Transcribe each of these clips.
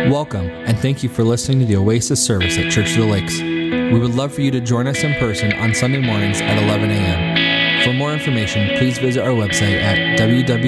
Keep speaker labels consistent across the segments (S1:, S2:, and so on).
S1: Welcome, and thank you for listening to the Oasis service at Church of the Lakes. We would love for you to join us in person on Sunday mornings at 11 a.m. For more information, please visit our website at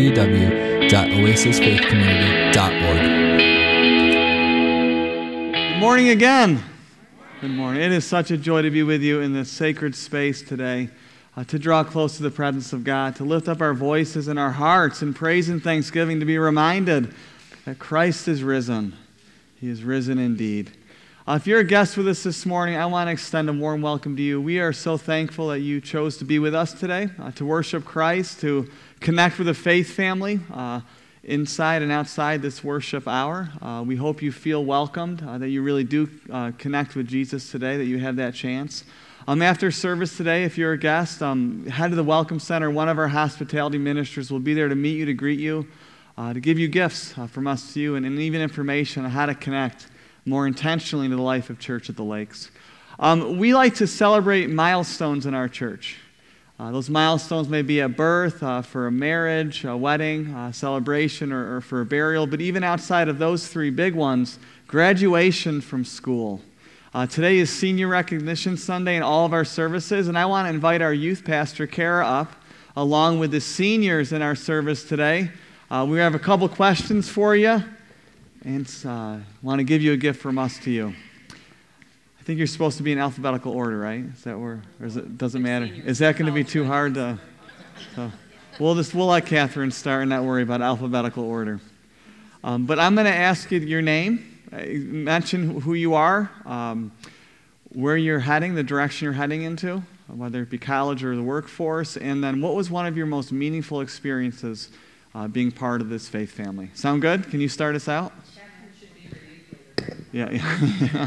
S1: www.oasisfaithcommunity.org.
S2: Good morning again. Good morning. It is such a joy to be with you in this sacred space today, to draw close to the presence of God, to lift up our voices and our hearts in praise and thanksgiving, to be reminded that Christ is risen. He is risen indeed. If you're a guest with us this morning, I want to extend a warm welcome to you. We are so thankful that you chose to be with us today, to worship Christ, to connect with a faith family inside and outside this worship hour. We hope you feel welcomed, that you really do connect with Jesus today, that you have that chance. After service today, if you're a guest, head to the Welcome Center. One of our hospitality ministers will be there to meet you, to greet you, to give you gifts from us to you, and even information on how to connect more intentionally into the life of Church at the Lakes. We like to celebrate milestones in our church. Those milestones may be a birth, for a marriage, a wedding, celebration, or for a burial, but even outside of those three big ones, graduation from school. Today is Senior Recognition Sunday in all of our services, and I want to invite our youth pastor, Kara, up, along with the seniors in our service today. We have a couple questions for you, and want to give you a gift from us to you. I think you're supposed to be in alphabetical order, right? Is that where, or does it matter? Is that going to be too hard to? So we'll let Catherine start and not worry about alphabetical order. But I'm going to ask you your name, mention who you are, where you're heading, the direction you're heading into, whether it be college or the workforce, and then what was one of your most meaningful experiences being part of this faith family. Sound good? Can you start us out? Yeah.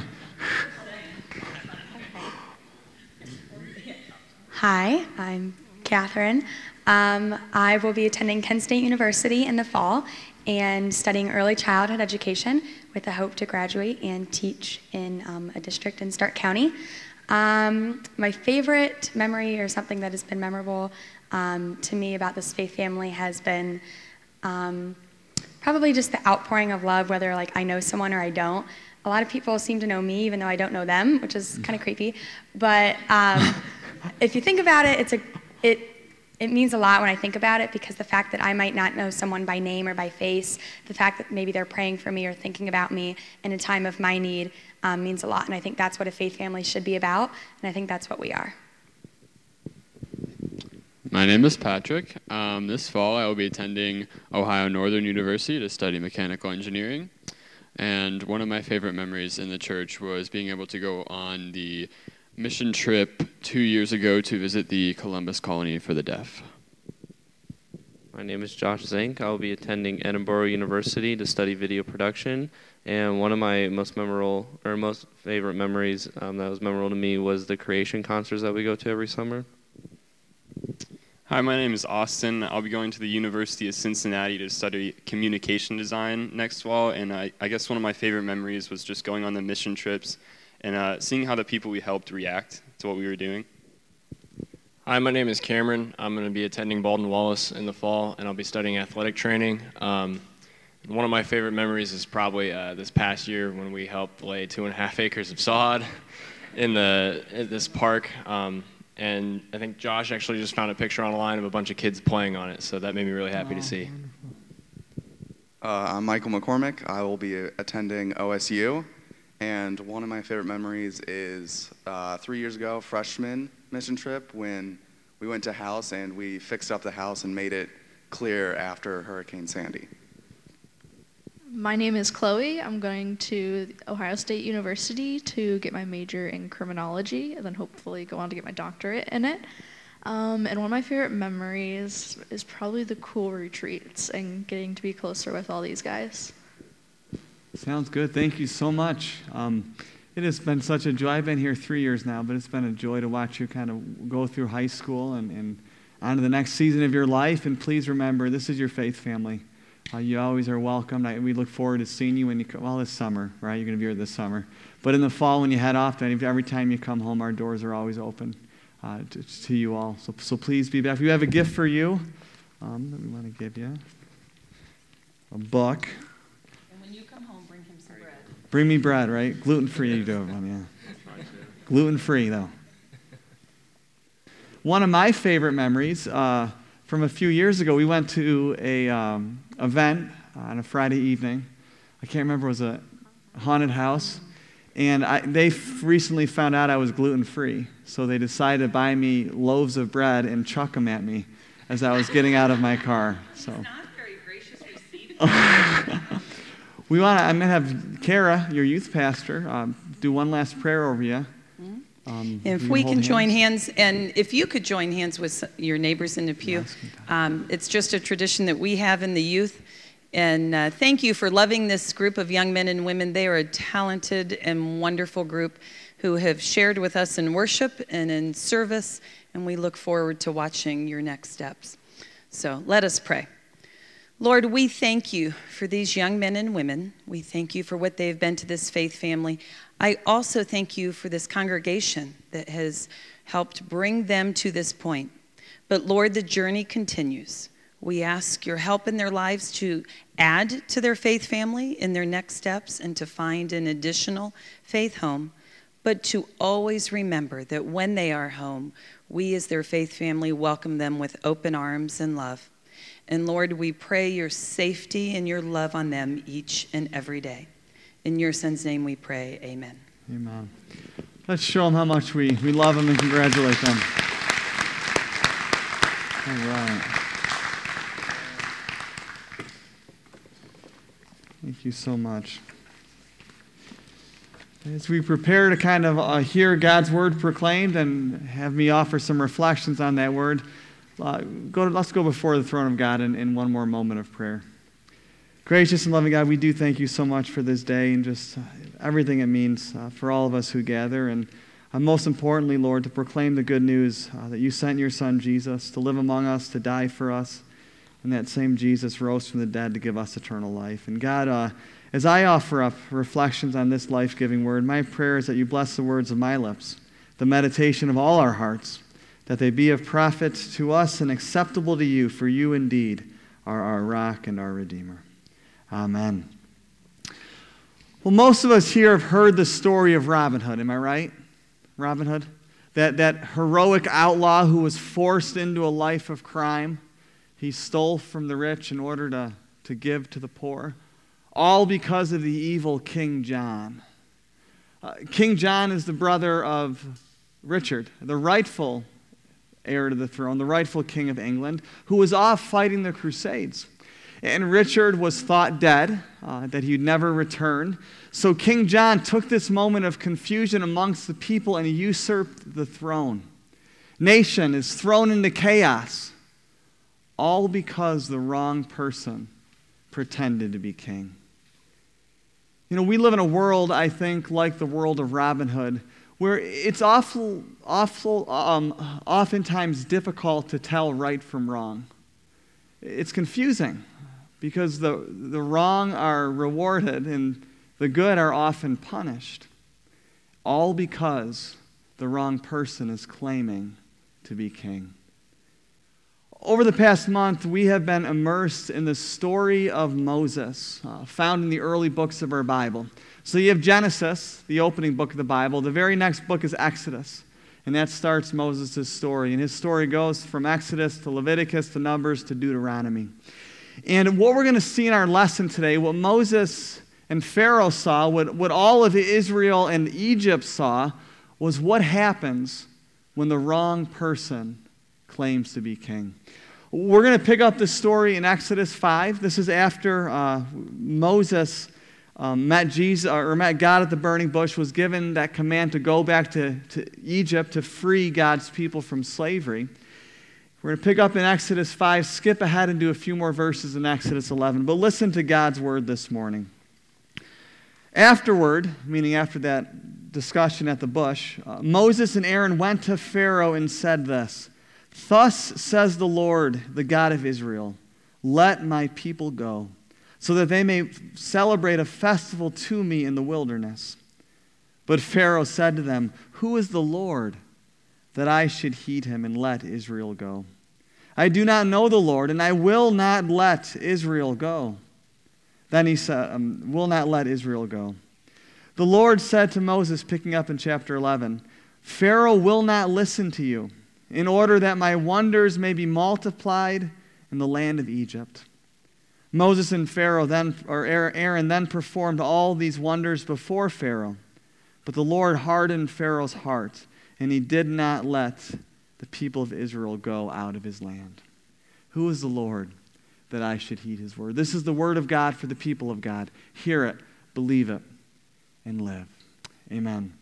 S3: Hi, I'm Catherine. I will be attending Kent State University in the fall and studying early childhood education with the hope to graduate and teach in a district in Stark County. My favorite memory, or something that has been memorable to me about this faith family, has been probably just the outpouring of love, whether I know someone or I don't. A lot of people seem to know me even though I don't know them, which is kind of creepy. But if you think about it, it means a lot when I think about it, because the fact that I might not know someone by name or by face, the fact that maybe they're praying for me or thinking about me in a time of my need means a lot. And I think that's what a faith family should be about, and I think that's what we are.
S4: My name is Patrick. This fall I will be attending Ohio Northern University to study mechanical engineering. And one of my favorite memories in the church was being able to go on the mission trip 2 years ago to visit the Columbus Colony for the Deaf.
S5: My name is Josh Zink. I will be attending Edinburgh University to study video production. And one of my most favorite memories that was memorable to me was the creation concerts that we go to every summer.
S6: Hi, my name is Austin. I'll be going to the University of Cincinnati to study communication design next fall, and I guess one of my favorite memories was just going on the mission trips and seeing how the people we helped react to what we were doing.
S7: Hi, my name is Cameron. I'm going to be attending Baldwin Wallace in the fall, and I'll be studying athletic training. One of my favorite memories is probably this past year when we helped lay 2.5 acres of sod in this park. And I think Josh actually just found a picture online of a bunch of kids playing on it, so that made me really happy to see.
S8: I'm Michael McCormick. I will be attending OSU, and one of my favorite memories is 3 years ago, freshman mission trip, when we went to house and we fixed up the house and made it clear after Hurricane Sandy.
S9: My name is Chloe. I'm going to Ohio State University to get my major in criminology and then hopefully go on to get my doctorate in it. And one of my favorite memories is probably the cool retreats and getting to be closer with all these guys.
S2: Sounds good. Thank you so much. It has been such a joy. I've been here 3 years now, but it's been a joy to watch you kind of go through high school and on to the next season of your life. And please remember, this is your faith family. You always are welcome. We look forward to seeing you when you come. Well, this summer, right? You're going to be here this summer. But in the fall, when you head off, every time you come home, our doors are always open to you all. So please be back. We have a gift for you that we want to give you. A book.
S10: And when you come come home, bring him some bread.
S2: Bring me bread, right? Gluten-free, you do it, yeah. Gluten-free, though. One of my favorite memories from a few years ago, we went to a event on a Friday evening. I can't remember, it was a haunted house. And they recently found out I was gluten-free, so they decided to buy me loaves of bread and chuck them at me as I was getting out of my car. So.
S10: It's not very gracious receiving.
S2: I'm going to have Kara, your youth pastor, do one last prayer over you.
S10: If we can join hands, and if you could join hands with your neighbors in the pew, it's just a tradition that we have in the youth. And thank you for loving this group of young men and women. They are a talented and wonderful group who have shared with us in worship and in service, and we look forward to watching your next steps. So let us pray. Lord, we thank you for these young men and women. We thank you for what they've been to this faith family. I also thank you for this congregation that has helped bring them to this point. But Lord, the journey continues. We ask your help in their lives to add to their faith family in their next steps and to find an additional faith home, but to always remember that when they are home, we as their faith family welcome them with open arms and love. And Lord, we pray your safety and your love on them each and every day. In your son's name we pray, amen.
S2: Amen. Let's show them how much we love them and congratulate them. All right. Thank you so much. As we prepare to kind of hear God's word proclaimed and have me offer some reflections on that word, let's go before the throne of God in one more moment of prayer. Gracious and loving God, we do thank you so much for this day and just everything it means for all of us who gather. And most importantly, Lord, to proclaim the good news that you sent your son Jesus to live among us, to die for us. And that same Jesus rose from the dead to give us eternal life. And God, as I offer up reflections on this life-giving word, my prayer is that you bless the words of my lips, the meditation of all our hearts, that they be of profit to us and acceptable to you, for you indeed are our rock and our Redeemer. Amen. Well, most of us here have heard the story of Robin Hood, am I right? Robin Hood? That heroic outlaw who was forced into a life of crime. He stole from the rich in order to give to the poor, all because of the evil King John. King John is the brother of Richard, the rightful heir to the throne, the rightful king of England, who was off fighting the Crusades. And Richard was thought dead, that he'd never return. So King John took this moment of confusion amongst the people and usurped the throne. Nation is thrown into chaos. All because the wrong person pretended to be king. You know, we live in a world, I think, like the world of Robin Hood, where it's oftentimes difficult to tell right from wrong. It's confusing because the wrong are rewarded and the good are often punished. All because the wrong person is claiming to be king. Over the past month, we have been immersed in the story of Moses, found in the early books of our Bible. So you have Genesis, the opening book of the Bible. The very next book is Exodus, and that starts Moses' story. And his story goes from Exodus to Leviticus to Numbers to Deuteronomy. And what we're going to see in our lesson today, what Moses and Pharaoh saw, what all of Israel and Egypt saw, was what happens when the wrong person claims to be king. We're going to pick up the story in Exodus 5. This is after Moses met God at the burning bush, was given that command to go back to Egypt to free God's people from slavery. We're going to pick up in Exodus 5, skip ahead and do a few more verses in Exodus 11. But listen to God's word this morning. Afterward, meaning after that discussion at the bush, Moses and Aaron went to Pharaoh and said this, "Thus says the Lord, the God of Israel, let my people go, so that they may celebrate a festival to me in the wilderness." But Pharaoh said to them, "Who is the Lord, that I should heed him and let Israel go? I do not know the Lord, and I will not let Israel go." Then he said, will not let Israel go. The Lord said to Moses, picking up in chapter 11, Pharaoh will not listen to you, in order that my wonders may be multiplied in the land of Egypt. Moses and Aaron then performed all these wonders before Pharaoh. But the Lord hardened Pharaoh's heart, and he did not let the people of Israel go out of his land. Who is the Lord that I should heed his word? This is the word of God for the people of God. Hear it, believe it, and live. Amen.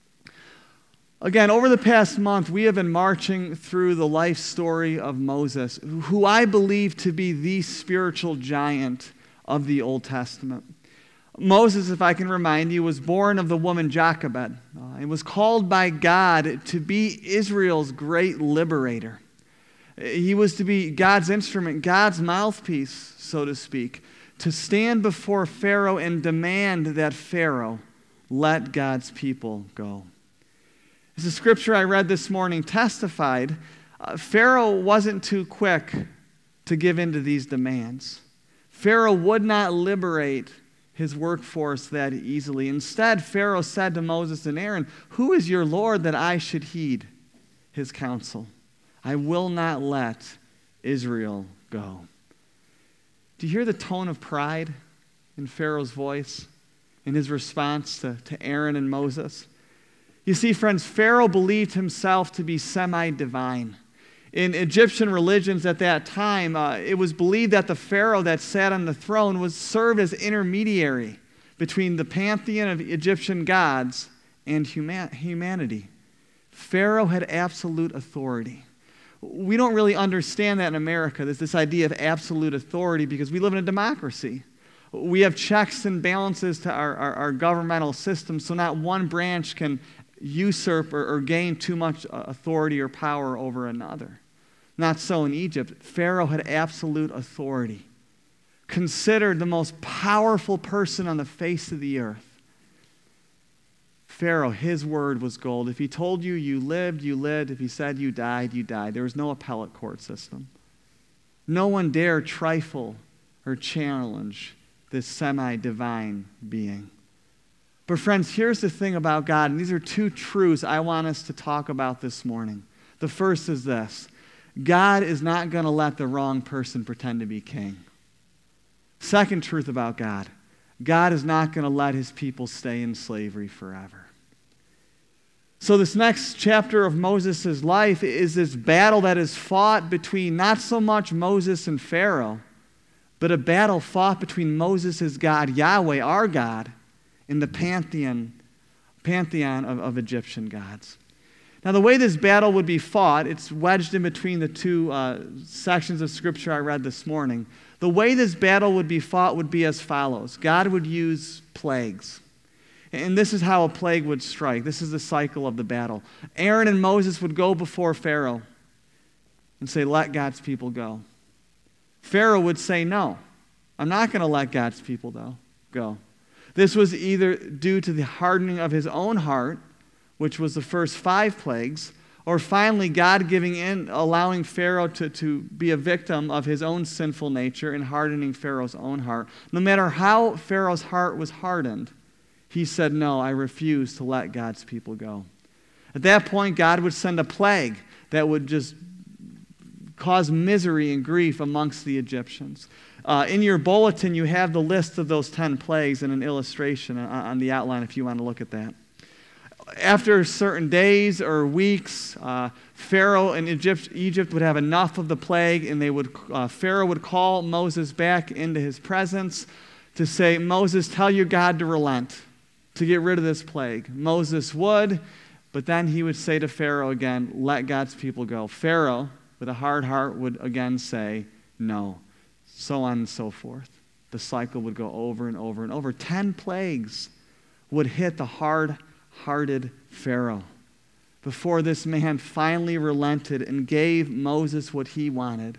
S2: Again, over the past month, we have been marching through the life story of Moses, who I believe to be the spiritual giant of the Old Testament. Moses, if I can remind you, was born of the woman Jochebed and was called by God to be Israel's great liberator. He was to be God's instrument, God's mouthpiece, so to speak, to stand before Pharaoh and demand that Pharaoh let God's people go. As the scripture I read this morning testified, Pharaoh wasn't too quick to give in to these demands. Pharaoh would not liberate his workforce that easily. Instead, Pharaoh said to Moses and Aaron, who is your Lord that I should heed his counsel? I will not let Israel go. Do you hear the tone of pride in Pharaoh's voice in his response to Aaron and Moses? You see, friends, Pharaoh believed himself to be semi-divine. In Egyptian religions at that time, it was believed that the Pharaoh that sat on the throne was served as intermediary between the pantheon of Egyptian gods and humanity. Pharaoh had absolute authority. We don't really understand that in America. There's this idea of absolute authority because we live in a democracy. We have checks and balances to our governmental system, so not one branch can usurp or gain too much authority or power over another. Not so in Egypt. Pharaoh had absolute authority, considered the most powerful person on the face of the earth. Pharaoh, his word was gold. If he told you you lived, you lived. If he said you died, you died. There was no appellate court system. No one dared trifle or challenge this semi-divine being. But friends, here's the thing about God, and these are two truths I want us to talk about this morning. The first is this: God is not going to let the wrong person pretend to be king. Second truth about God: God is not going to let his people stay in slavery forever. So this next chapter of Moses' life is this battle that is fought between not so much Moses and Pharaoh, but a battle fought between Moses' God, Yahweh, our God, in the pantheon of Egyptian gods. Now, the way this battle would be fought, it's wedged in between the two sections of Scripture I read this morning. The way this battle would be fought would be as follows. God would use plagues. And this is how a plague would strike. This is the cycle of the battle. Aaron and Moses would go before Pharaoh and say, let God's people go. Pharaoh would say, no, I'm not going to let God's people go. This was either due to the hardening of his own heart, which was the first 5 plagues, or finally God giving in, allowing Pharaoh to be a victim of his own sinful nature and hardening Pharaoh's own heart. No matter how Pharaoh's heart was hardened, he said, no, I refuse to let God's people go. At that point, God would send a plague that would just cause misery and grief amongst the Egyptians. In your bulletin, you have the list of those 10 plagues and an illustration on the outline if you want to look at that. After certain days or weeks, Pharaoh and Egypt would have enough of the plague, and Pharaoh would call Moses back into his presence to say, Moses, tell your God to relent, to get rid of this plague. Moses would, but then he would say to Pharaoh again, let God's people go. Pharaoh, with a hard heart, would again say, no. So on and so forth. The cycle would go over and over and over. 10 plagues would hit the hard-hearted Pharaoh before this man finally relented and gave Moses what he wanted,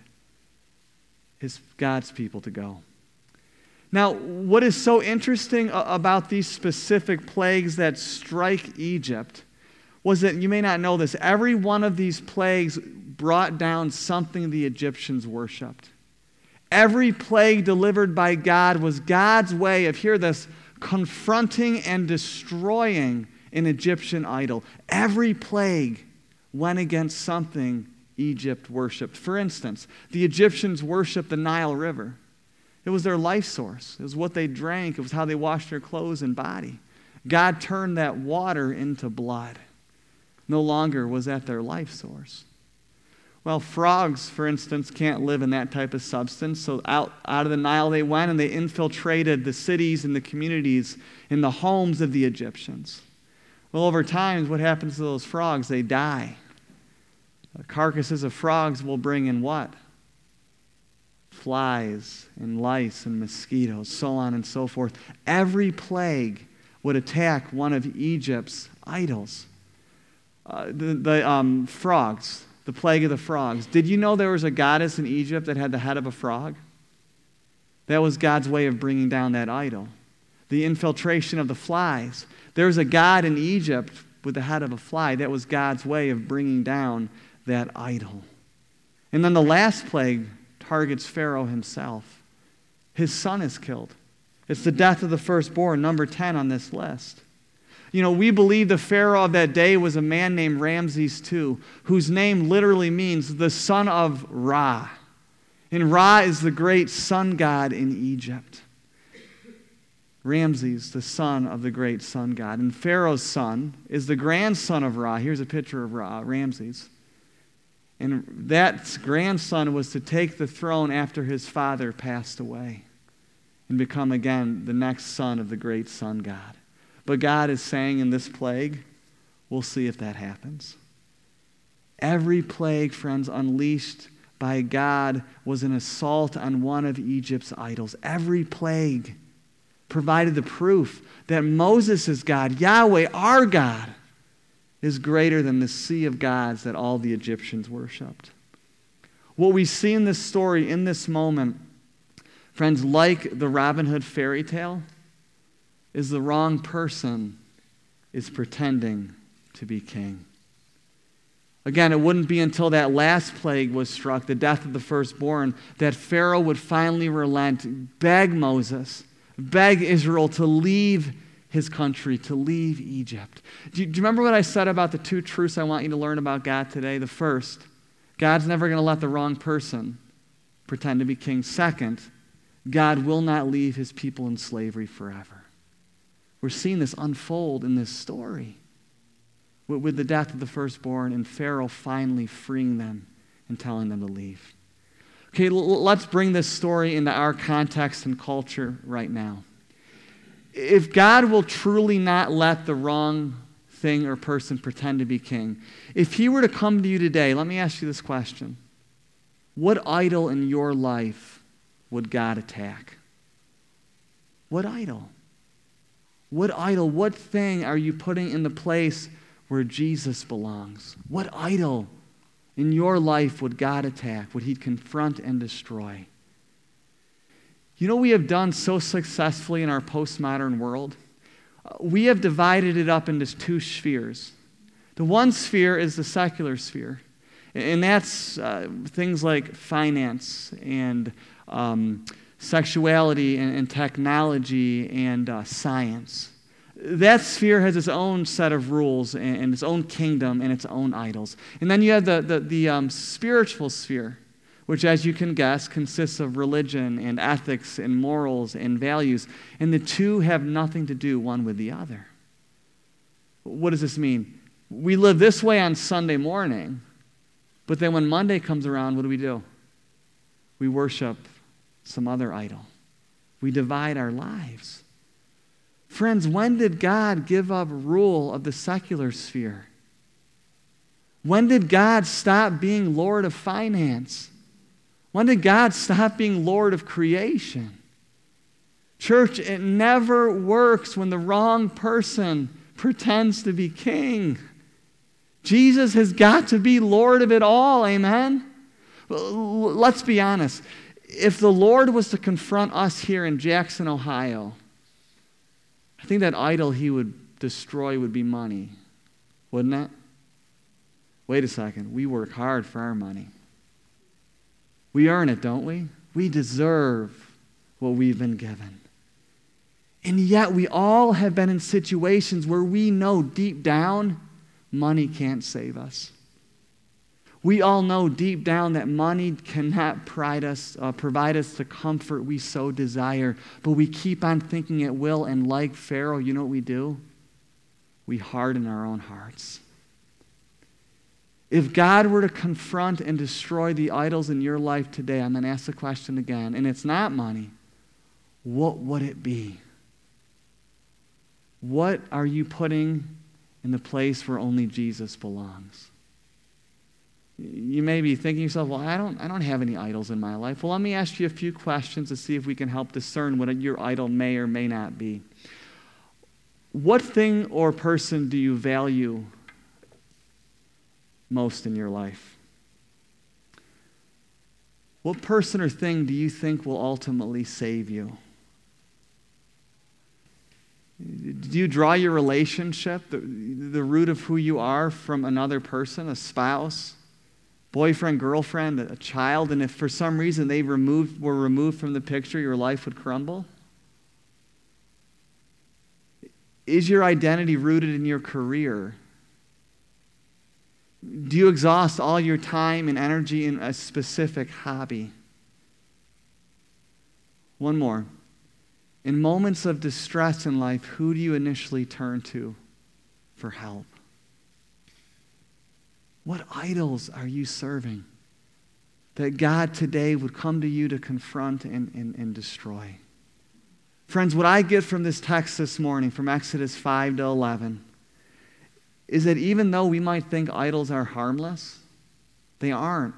S2: God's people to go. Now, what is so interesting about these specific plagues that strike Egypt was that, you may not know this, every one of these plagues brought down something the Egyptians worshipped. Every plague delivered by God was God's way of, hear this, confronting and destroying an Egyptian idol. Every plague went against something Egypt worshipped. For instance, the Egyptians worshipped the Nile River. It was their life source. It was what they drank. It was how they washed their clothes and body. God turned that water into blood. No longer was that their life source. Well, frogs, for instance, can't live in that type of substance. So out of the Nile they went, and they infiltrated the cities and the communities and the homes of the Egyptians. Well, over time, what happens to those frogs? They die. Carcasses of frogs will bring in what? Flies and lice and mosquitoes, so on and so forth. Every plague would attack one of Egypt's idols. Frogs. The plague of the frogs. Did you know there was a goddess in Egypt that had the head of a frog? That was God's way of bringing down that idol. The infiltration of the flies. There was a god in Egypt with the head of a fly. That was God's way of bringing down that idol. And then the last plague targets Pharaoh himself. His son is killed. It's the death of the firstborn, number 10 on this list. You know, we believe the Pharaoh of that day was a man named Ramses II, whose name literally means the son of Ra. And Ra is the great sun god in Egypt. Ramses, the son of the great sun god. And Pharaoh's son is the grandson of Ra. Here's a picture of Ra, Ramses. And that grandson was to take the throne after his father passed away and become again the next son of the great sun god. But God is saying in this plague, we'll see if that happens. Every plague, friends, unleashed by God was an assault on one of Egypt's idols. Every plague provided the proof that Moses' God, Yahweh, our God, is greater than the sea of gods that all the Egyptians worshipped. What we see in this story, in this moment, friends, like the Robin Hood fairy tale, is the wrong person is pretending to be king. Again, it wouldn't be until that last plague was struck, the death of the firstborn, that Pharaoh would finally relent, beg Moses, beg Israel to leave his country, to leave Egypt. Do you remember what I said about the two truths I want you to learn about God today? The first, God's never going to let the wrong person pretend to be king. Second, God will not leave his people in slavery forever. We're seeing this unfold in this story with the death of the firstborn and Pharaoh finally freeing them and telling them to leave. Okay, let's bring this story into our context and culture right now. If God will truly not let the wrong thing or person pretend to be king, if he were to come to you today, let me ask you this question. What idol in your life would God attack? What idol? What idol, what thing are you putting in the place where Jesus belongs? What idol in your life would God attack? Would he confront and destroy? You know what we have done so successfully in our postmodern world? We have divided it up into two spheres. The one sphere is the secular sphere, and that's things like finance and sexuality and technology and science. That sphere has its own set of rules and its own kingdom and its own idols. And then you have the spiritual sphere, which, as you can guess, consists of religion and ethics and morals and values. And the two have nothing to do one with the other. What does this mean? We live this way on Sunday morning, but then when Monday comes around, what do? We worship some other idol. We divide our lives. Friends, when did God give up rule of the secular sphere? When did God stop being Lord of finance? When did God stop being Lord of creation? Church, it never works when the wrong person pretends to be king. Jesus has got to be Lord of it all, amen? Let's be honest. If the Lord was to confront us here in Jackson, Ohio, I think that idol he would destroy would be money, wouldn't it? Wait a second. We work hard for our money. We earn it, don't we? We deserve what we've been given. And yet we all have been in situations where we know deep down money can't save us. We all know deep down that money cannot provide us the comfort we so desire, but we keep on thinking it will, and like Pharaoh, you know what we do? We harden our own hearts. If God were to confront and destroy the idols in your life today, I'm going to ask the question again, and it's not money, what would it be? What are you putting in the place where only Jesus belongs? You may be thinking to yourself, well, I don't have any idols in my life. Well, let me ask you a few questions to see if we can help discern what your idol may or may not be. What thing or person do you value most in your life? What person or thing do you think will ultimately save you? Do you draw your relationship, the root of who you are, from another person, a spouse, boyfriend, girlfriend, a child, and if for some reason they were removed from the picture, your life would crumble? Is your identity rooted in your career? Do you exhaust all your time and energy in a specific hobby? One more. In moments of distress in life, who do you initially turn to for help? What idols are you serving that God today would come to you to confront and destroy? Friends, what I get from this text this morning, from Exodus 5 to 11, is that even though we might think idols are harmless, they aren't.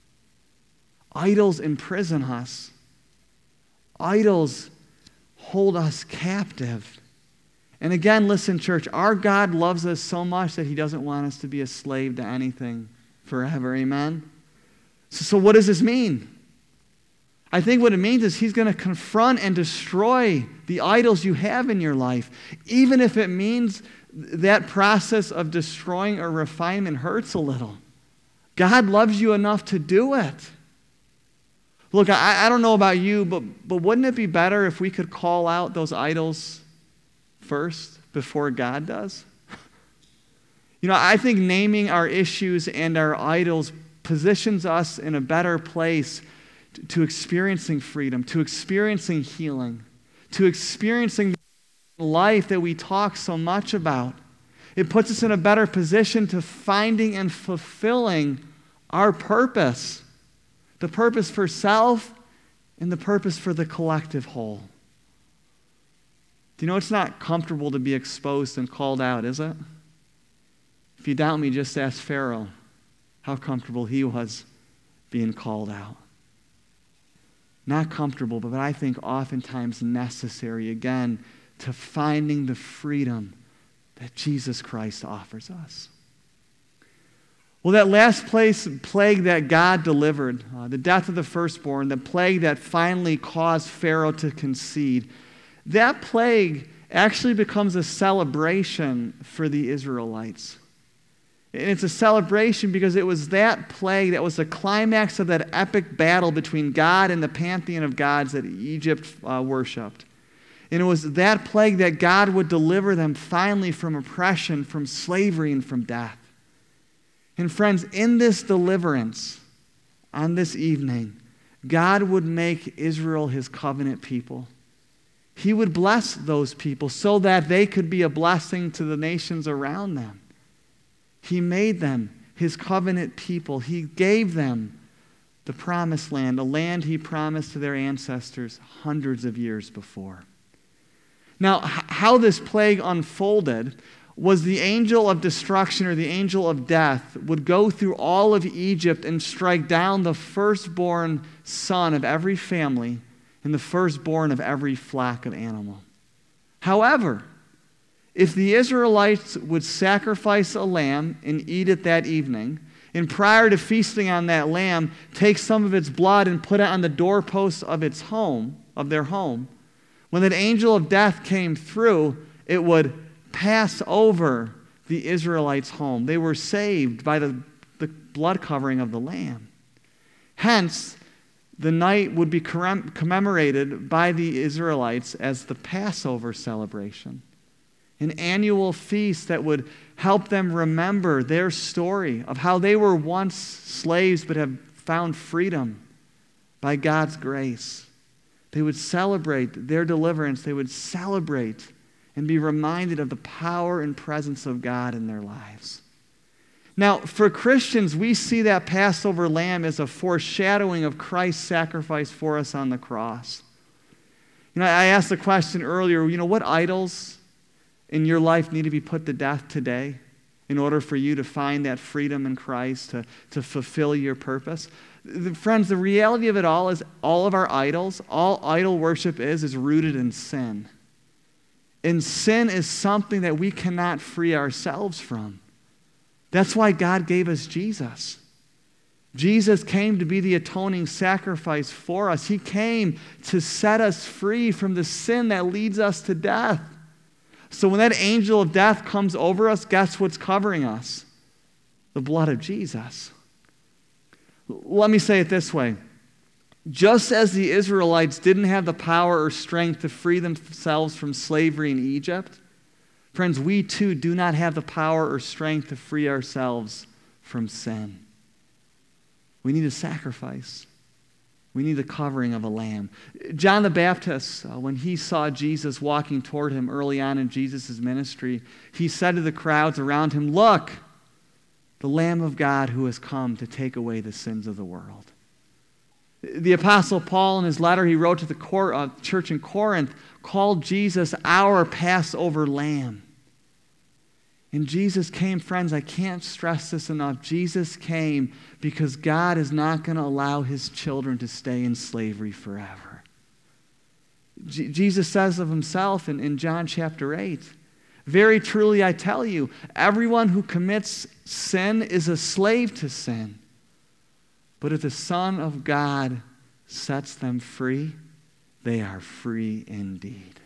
S2: Idols imprison us. Idols hold us captive. And again, listen, church, our God loves us so much that he doesn't want us to be a slave to anything forever. Amen? So what does this mean? I think what it means is he's going to confront and destroy the idols you have in your life, even if it means that process of destroying or refinement hurts a little. God loves you enough to do it. Look, I don't know about you, but wouldn't it be better if we could call out those idols first before God does? You know, I think naming our issues and our idols positions us in a better place to experiencing freedom, to experiencing healing, to experiencing life that we talk so much about. It puts us in a better position to finding and fulfilling our purpose. The purpose for self and the purpose for the collective whole. Do you know it's not comfortable to be exposed and called out, is it? If you doubt me, just ask Pharaoh how comfortable he was being called out. Not comfortable, but I think oftentimes necessary, again, to finding the freedom that Jesus Christ offers us. Well, that last plague that God delivered, the death of the firstborn, the plague that finally caused Pharaoh to concede, that plague actually becomes a celebration for the Israelites. And it's a celebration because it was that plague that was the climax of that epic battle between God and the pantheon of gods that Egypt worshipped. And it was that plague that God would deliver them finally from oppression, from slavery, and from death. And friends, in this deliverance, on this evening, God would make Israel his covenant people. He would bless those people so that they could be a blessing to the nations around them. He made them his covenant people. He gave them the promised land, a land he promised to their ancestors hundreds of years before. Now, how this plague unfolded was the angel of destruction or the angel of death would go through all of Egypt and strike down the firstborn son of every family and the firstborn of every flock of animal. However, if the Israelites would sacrifice a lamb and eat it that evening, and prior to feasting on that lamb, take some of its blood and put it on the doorposts of its home, of their home, when that angel of death came through, it would pass over the Israelites' home. They were saved by the blood covering of the lamb. Hence, the night would be commemorated by the Israelites as the Passover celebration, an annual feast that would help them remember their story of how they were once slaves but have found freedom by God's grace. They would celebrate their deliverance. They would celebrate and be reminded of the power and presence of God in their lives. Now, for Christians, we see that Passover lamb as a foreshadowing of Christ's sacrifice for us on the cross. I asked the question earlier, what idols in your life need to be put to death today in order for you to find that freedom in Christ, to fulfill your purpose? Friends, the reality of it all is all of our idols, all idol worship is rooted in sin. And sin is something that we cannot free ourselves from. That's why God gave us Jesus. Jesus came to be the atoning sacrifice for us. He came to set us free from the sin that leads us to death. So when that angel of death comes over us, guess what's covering us? The blood of Jesus. Let me say it this way. Just as the Israelites didn't have the power or strength to free themselves from slavery in Egypt, friends, we too do not have the power or strength to free ourselves from sin. We need a sacrifice. We need the covering of a lamb. John the Baptist, when he saw Jesus walking toward him early on in Jesus' ministry, he said to the crowds around him, "Look, the Lamb of God who has come to take away the sins of the world." The Apostle Paul, in his letter he wrote to the church in Corinth, called Jesus our Passover lamb. And Jesus came, friends, I can't stress this enough. Jesus came because God is not going to allow his children to stay in slavery forever. Jesus says of himself in John chapter 8, "Very truly I tell you, everyone who commits sin is a slave to sin. But if the Son of God sets them free, they are free indeed."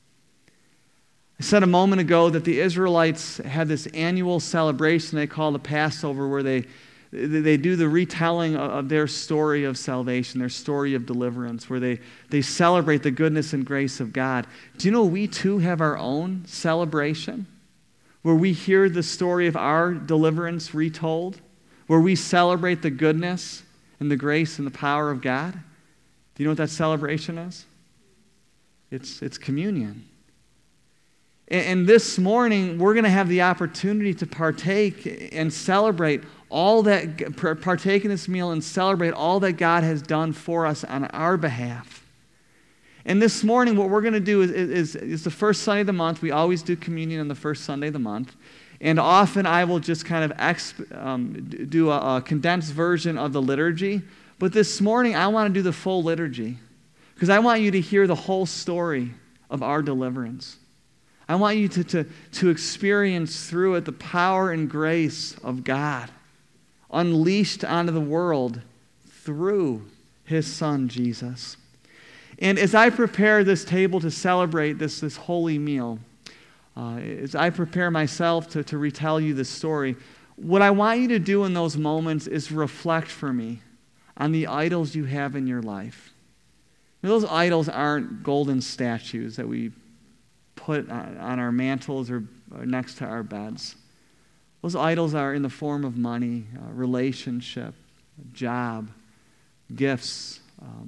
S2: I said a moment ago that the Israelites had this annual celebration they call the Passover, where they do the retelling of their story of salvation, their story of deliverance, where they celebrate the goodness and grace of God. Do you know we too have our own celebration, where we hear the story of our deliverance retold, where we celebrate the goodness and the grace and the power of God? Do you know what that celebration is? It's communion. And this morning, we're going to have the opportunity to partake and celebrate partake in this meal and celebrate all that God has done for us on our behalf. And this morning, what we're going to do is the first Sunday of the month. We always do communion on the first Sunday of the month. And often I will just kind of do a condensed version of the liturgy. But this morning, I want to do the full liturgy, because I want you to hear the whole story of our deliverance. I want you to experience through it the power and grace of God unleashed onto the world through his Son, Jesus. And as I prepare this table to celebrate this holy meal, as I prepare myself to retell you this story, what I want you to do in those moments is reflect for me on the idols you have in your life. Now, those idols aren't golden statues that we put on our mantles or next to our beds. Those idols are in the form of money, relationship, job, gifts.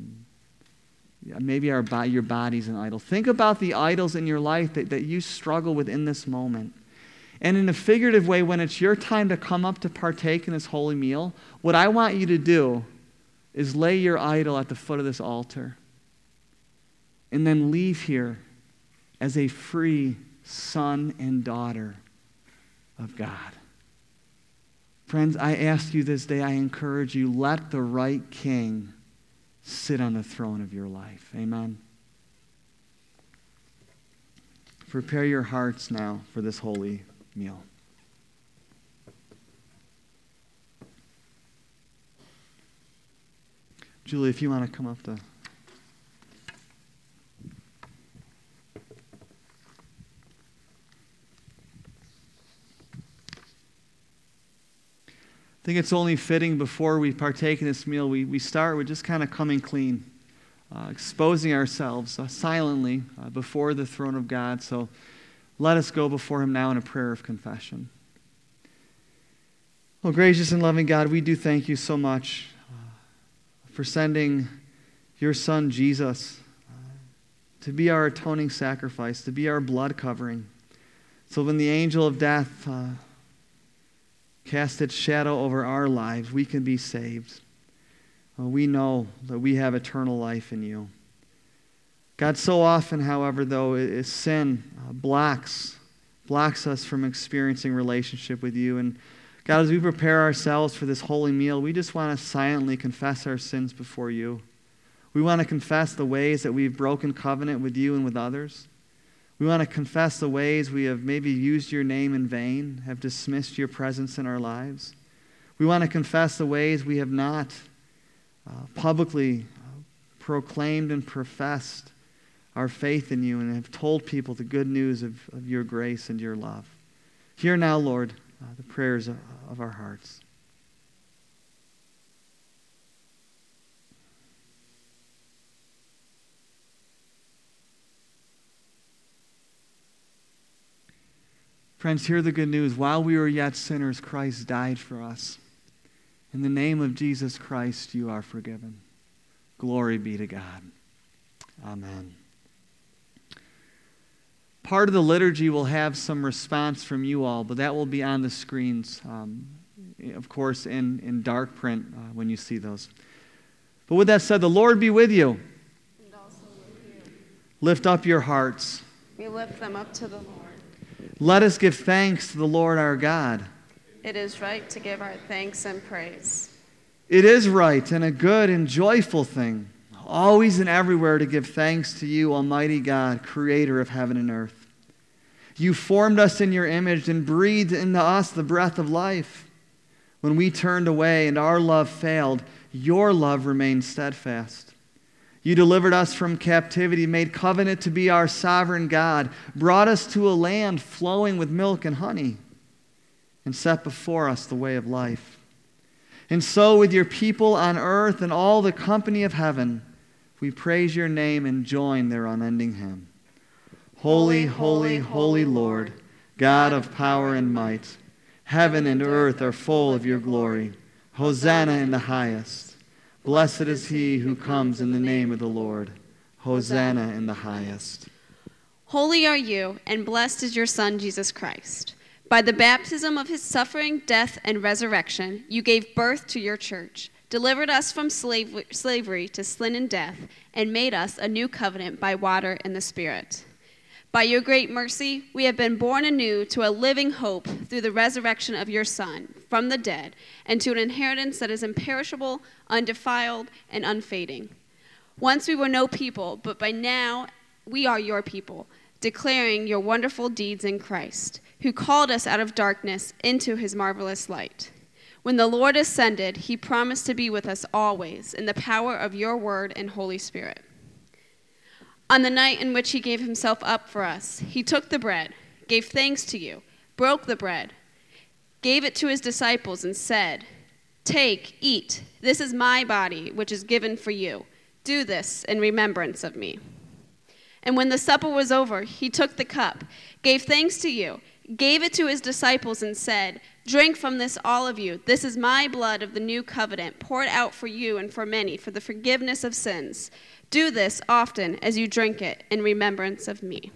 S2: Maybe your body's an idol. Think about the idols in your life that you struggle with in this moment. And in a figurative way, when it's your time to come up to partake in this holy meal, what I want you to do is lay your idol at the foot of this altar and then leave here as a free son and daughter of God. Friends, I ask you this day, I encourage you, let the right king sit on the throne of your life. Amen. Prepare your hearts now for this holy meal. Julie, if you want to come up to... I think it's only fitting before we partake in this meal, we start with just kind of coming clean, exposing ourselves silently before the throne of God. So let us go before him now in a prayer of confession. Oh, gracious and loving God, we do thank you so much for sending your Son, Jesus, to be our atoning sacrifice, to be our blood covering. So when the angel of death cast its shadow over our lives, we can be saved. We know that we have eternal life in you. God, so often, however, though, sin blocks us from experiencing relationship with you. And God, as we prepare ourselves for this holy meal, we just want to silently confess our sins before you. We want to confess the ways that we've broken covenant with you and with others. We want to confess the ways we have maybe used your name in vain, have dismissed your presence in our lives. We want to confess the ways we have not publicly proclaimed and professed our faith in you and have told people the good news of your grace and your love. Hear now, Lord, the prayers of our hearts. Friends, hear the good news. While we were yet sinners, Christ died for us. In the name of Jesus Christ, you are forgiven. Glory be to God. Amen. Part of the liturgy will have some response from you all, but that will be on the screens, of course, in dark print when you see those. But with that said, the Lord be with you.
S11: And also with you.
S2: Lift up your hearts.
S11: We lift them up to the Lord.
S2: Let us give thanks to the Lord our God.
S11: It is right to give our thanks and praise.
S2: It is right and a good and joyful thing, always and everywhere to give thanks to you, Almighty God, creator of heaven and earth. You formed us in your image and breathed into us the breath of life. When we turned away and our love failed, your love remained steadfast. You delivered us from captivity, made covenant to be our sovereign God, brought us to a land flowing with milk and honey, and set before us the way of life. And so with your people on earth and all the company of heaven, we praise your name and join their unending hymn. Holy, holy, holy Lord, God of power and might, heaven and earth are full of your glory. Hosanna in the highest. Blessed is he who comes in the name of the Lord. Hosanna in the highest.
S11: Holy are you, and blessed is your Son, Jesus Christ. By the baptism of his suffering, death, and resurrection, you gave birth to your church, delivered us from slavery to sin and death, and made us a new covenant by water and the Spirit. By your great mercy, we have been born anew to a living hope through the resurrection of your Son from the dead, and to an inheritance that is imperishable, undefiled, and unfading. Once we were no people, but by now we are your people, declaring your wonderful deeds in Christ, who called us out of darkness into his marvelous light. When the Lord ascended, he promised to be with us always in the power of your word and Holy Spirit. On the night in which he gave himself up for us, he took the bread, gave thanks to you, broke the bread, gave it to his disciples, and said, "Take, eat. This is my body, which is given for you. Do this in remembrance of me." And when the supper was over, he took the cup, gave thanks to you, gave it to his disciples, and said, "Drink from this, all of you. This is my blood of the new covenant, poured out for you and for many for the forgiveness of sins. Do this often as you drink it in remembrance of me."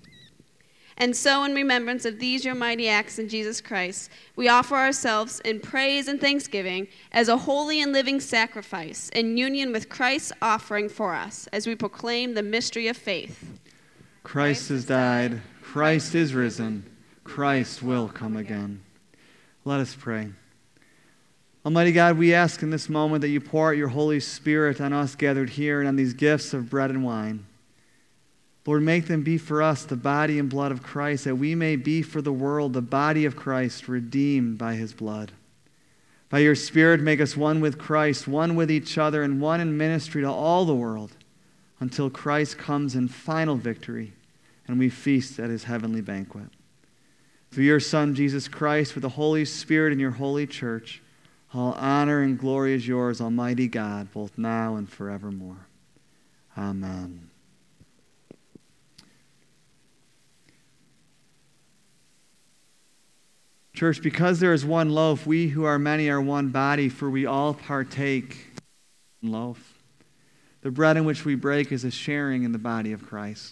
S11: And so, in remembrance of these your mighty acts in Jesus Christ, we offer ourselves in praise and thanksgiving as a holy and living sacrifice in union with Christ's offering for us as we proclaim the mystery of faith.
S2: Christ has died. Christ is risen. Christ will come again. Let us pray. Almighty God, we ask in this moment that you pour out your Holy Spirit on us gathered here and on these gifts of bread and wine. Lord, make them be for us the body and blood of Christ, that we may be for the world the body of Christ, redeemed by his blood. By your Spirit, make us one with Christ, one with each other, and one in ministry to all the world, until Christ comes in final victory and we feast at his heavenly banquet. Through your Son, Jesus Christ, with the Holy Spirit and your holy church, All honor and glory is yours, Almighty God, both now and forevermore. Amen. Church, because there is one loaf, we who are many are one body, for we all partake in loaf. The bread in which we break is a sharing in the body of Christ.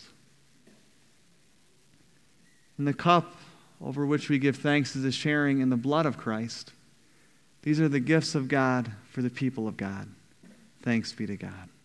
S2: And the cup over which we give thanks is a sharing in the blood of Christ. These are the gifts of God for the people of God. Thanks be to God.